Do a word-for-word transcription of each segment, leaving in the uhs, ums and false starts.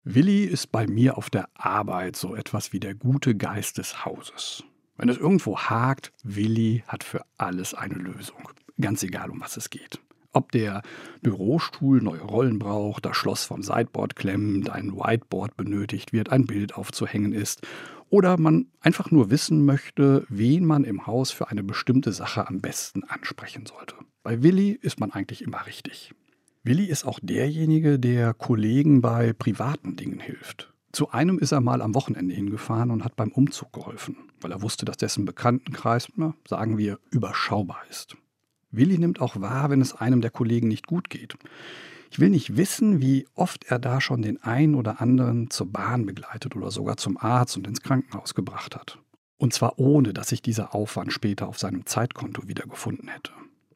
Willi ist bei mir auf der Arbeit so etwas wie der gute Geist des Hauses. Wenn es irgendwo hakt, Willi hat für alles eine Lösung. Ganz egal, um was es geht. Ob der Bürostuhl neue Rollen braucht, das Schloss vom Sideboard klemmt, ein Whiteboard benötigt wird, ein Bild aufzuhängen ist oder man einfach nur wissen möchte, wen man im Haus für eine bestimmte Sache am besten ansprechen sollte. Bei Willi ist man eigentlich immer richtig. Willi ist auch derjenige, der Kollegen bei privaten Dingen hilft. Zu einem ist er mal am Wochenende hingefahren und hat beim Umzug geholfen, weil er wusste, dass dessen Bekanntenkreis, na, sagen wir, überschaubar ist. Willi nimmt auch wahr, wenn es einem der Kollegen nicht gut geht. Ich will nicht wissen, wie oft er da schon den einen oder anderen zur Bahn begleitet oder sogar zum Arzt und ins Krankenhaus gebracht hat. Und zwar ohne, dass sich dieser Aufwand später auf seinem Zeitkonto wiedergefunden hätte.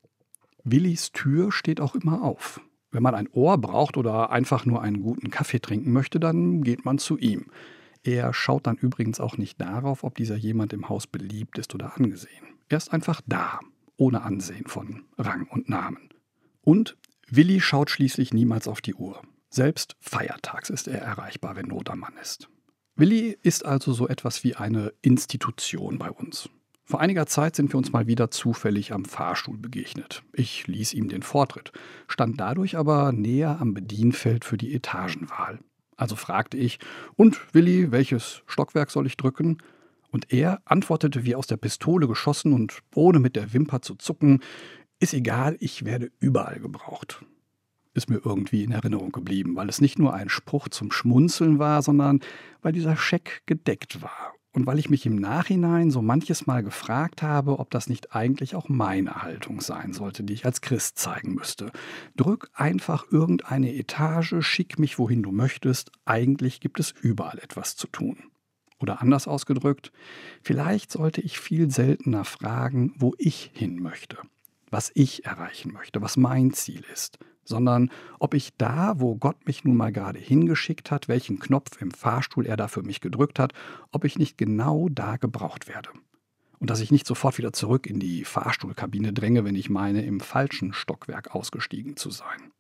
Willis Tür steht auch immer auf. Wenn man ein Ohr braucht oder einfach nur einen guten Kaffee trinken möchte, dann geht man zu ihm. Er schaut dann übrigens auch nicht darauf, ob dieser jemand im Haus beliebt ist oder angesehen. Er ist einfach da, ohne Ansehen von Rang und Namen. Und Willi schaut schließlich niemals auf die Uhr. Selbst feiertags ist er erreichbar, wenn Not am Mann ist. Willi ist also so etwas wie eine Institution bei uns. Vor einiger Zeit sind wir uns mal wieder zufällig am Fahrstuhl begegnet. Ich ließ ihm den Vortritt, stand dadurch aber näher am Bedienfeld für die Etagenwahl. Also fragte ich, und Willi, welches Stockwerk soll ich drücken? Und er antwortete wie aus der Pistole geschossen und ohne mit der Wimper zu zucken, ist egal, ich werde überall gebraucht. Ist mir irgendwie in Erinnerung geblieben, weil es nicht nur ein Spruch zum Schmunzeln war, sondern weil dieser Scheck gedeckt war. Und weil ich mich im Nachhinein so manches Mal gefragt habe, ob das nicht eigentlich auch meine Haltung sein sollte, die ich als Christ zeigen müsste. Drück einfach irgendeine Etage, schick mich wohin du möchtest, eigentlich gibt es überall etwas zu tun. Oder anders ausgedrückt, vielleicht sollte ich viel seltener fragen, wo ich hin möchte, was ich erreichen möchte, was mein Ziel ist, sondern ob ich da, wo Gott mich nun mal gerade hingeschickt hat, welchen Knopf im Fahrstuhl er da für mich gedrückt hat, ob ich nicht genau da gebraucht werde. Und dass ich nicht sofort wieder zurück in die Fahrstuhlkabine dränge, wenn ich meine, im falschen Stockwerk ausgestiegen zu sein.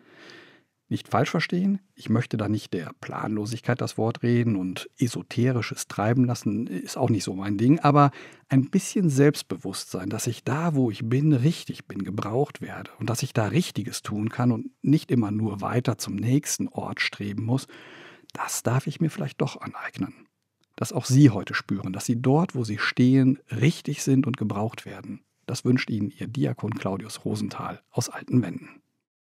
Nicht falsch verstehen, ich möchte da nicht der Planlosigkeit das Wort reden und esoterisches Treiben lassen, ist auch nicht so mein Ding, aber ein bisschen Selbstbewusstsein, dass ich da, wo ich bin, richtig bin, gebraucht werde und dass ich da Richtiges tun kann und nicht immer nur weiter zum nächsten Ort streben muss, das darf ich mir vielleicht doch aneignen. Dass auch Sie heute spüren, dass Sie dort, wo Sie stehen, richtig sind und gebraucht werden. Das wünscht Ihnen Ihr Diakon Claudius Rosenthal aus Altenwenden.